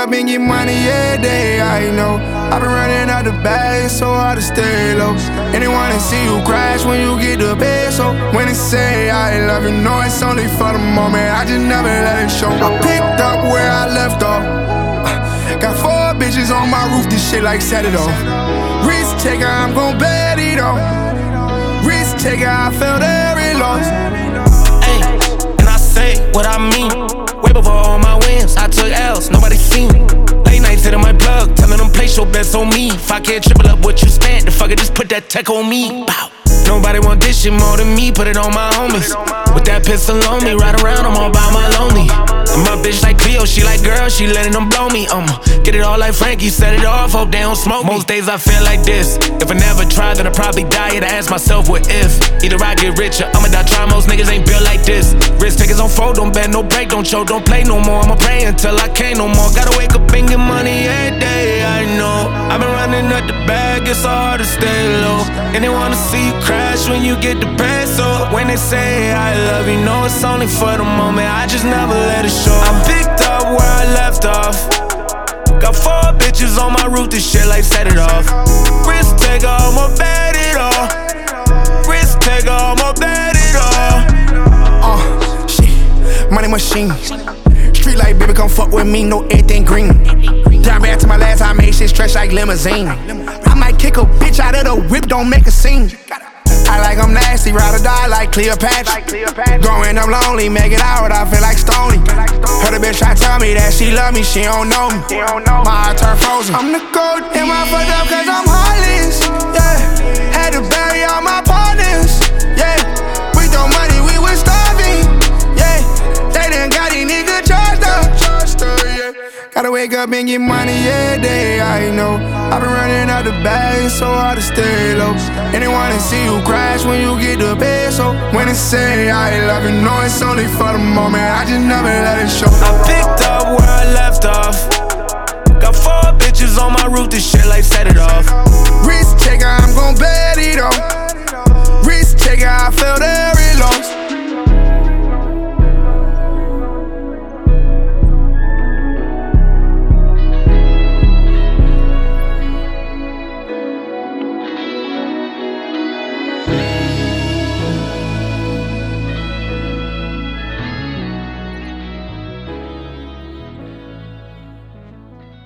up and get money every day, I know. I've been running out the bag, it's so hard to stay low. Anyone to see you crash when you get to bed. So when they say I love you, know it's only for the moment, I just never let it show. I picked up where I left off. Got 4 bitches on my roof, this shit like set it off. Risk taker, I'm gon' bet it off. Risk taker, I felt every loss. Ay, and I say what I mean. Way before all my wins, I took L's, nobody seen me. Late nights hitting my plug, telling them place your bets on me. If I can't triple up what you spent, the fucker just put that tech on me. Bow. Nobody want this shit more than me, put it on my homies. With that pistol on me, ride around, I'm all by my lonely. And my bitch like Cleo, she like girl, she letting them blow me. Get it all like Frankie, set it off, hope they don't smoke me. Most days I feel like this. If I never try, then I probably die. I ask myself what if. Either I get richer, I'ma die trying. Most niggas ain't built like this. Risk takers on fold, don't bet, no break, don't choke, don't play no more. I'ma pray until I can't no more. Gotta wake up and get money every day, I know. I've been running up the bag, it's so hard to stay low. And they wanna see you crash when you get the peso. When they say I love you, know it's only for the moment, I just never let it show. I picked up where I left off. Got 4 bitches on my roof, this shit like set it off. Risk taker, I'ma bet it all. Risk taker, I'ma bet it all. Shit, money machine. Street light, baby, come fuck with me, no everything green. Down back to my last, I made shit stretch like limousine. I might kick a bitch out of the whip, don't make a scene. I like I'm nasty, ride or die like Cleopatra. Growing up lonely, make it out, I feel like Stoney. Heard a bitch try to tell me that she love me, she don't know me. My heart turned frozen. I'm the goat, am I fucked up cause I'm heartless? Yeah, had to bury all my partners. Yeah, we throw money, we was starving. Yeah, they done got these niggas charged up. Yeah. Gotta wake up and get money every day, I know. I've been running out the bag, it's so hard to stay low. Anyone to see you crash when you get to bed. So when they say I love you, know it's only for the moment, I just never let it show. I picked up where I left off. Got 4 bitches on my roof, this shit like set it off. Risk taker, I'm gon' bet it off. Risk taker, I felt it.